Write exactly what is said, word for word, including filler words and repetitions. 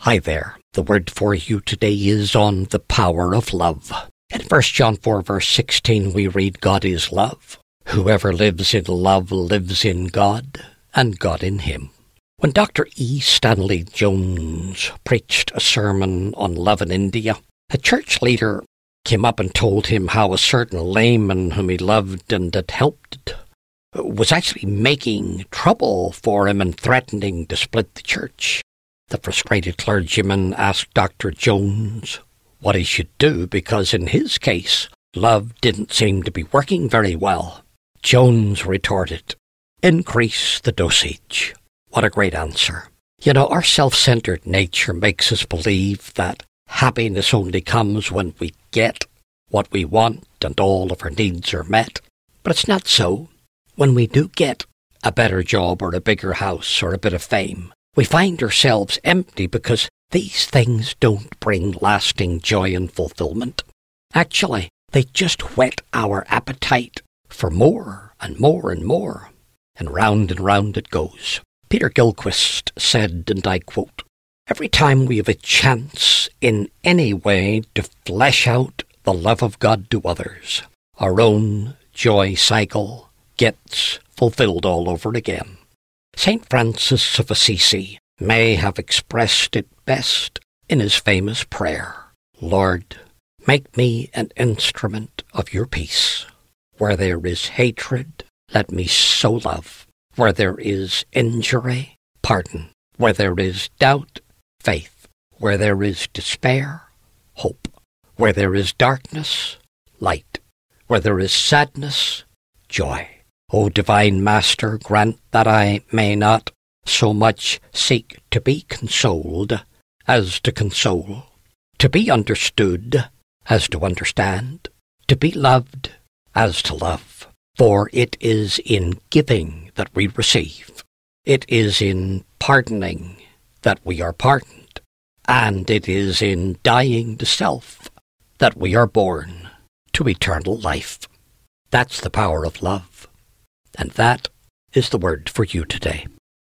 Hi there. The word for you today is on the power of love. In First John four, verse sixteen, we read, God is love. Whoever lives in love lives in God, and God in him. When Doctor E. Stanley Jones preached a sermon on love in India, a church leader came up and told him how a certain layman whom he loved and had helped was actually making trouble for him and threatening to split the church. The frustrated clergyman asked Doctor Jones what he should do because in his case, love didn't seem to be working very well. Jones retorted, increase the dosage. What a great answer. You know, our self-centered nature makes us believe that happiness only comes when we get what we want and all of our needs are met. But it's not so. When we do get a better job or a bigger house or a bit of fame, we find ourselves empty because these things don't bring lasting joy and fulfillment. Actually, they just whet our appetite for more and more and more, and round and round it goes. Peter Gilchrist said, and I quote, every time we have a chance in any way to flesh out the love of God to others, our own joy cycle gets fulfilled all over again. Saint Francis of Assisi may have expressed it best in his famous prayer, Lord, make me an instrument of your peace. Where there is hatred, let me sow love. Where there is injury, pardon. Where there is doubt, faith. Where there is despair, hope. Where there is darkness, light. Where there is sadness, joy. O divine Master, grant that I may not so much seek to be consoled as to console, to be understood as to understand, to be loved as to love. For it is in giving that we receive. It is in pardoning that we are pardoned. And it is in dying to self that we are born to eternal life. That's the power of love. And that is the word for you today.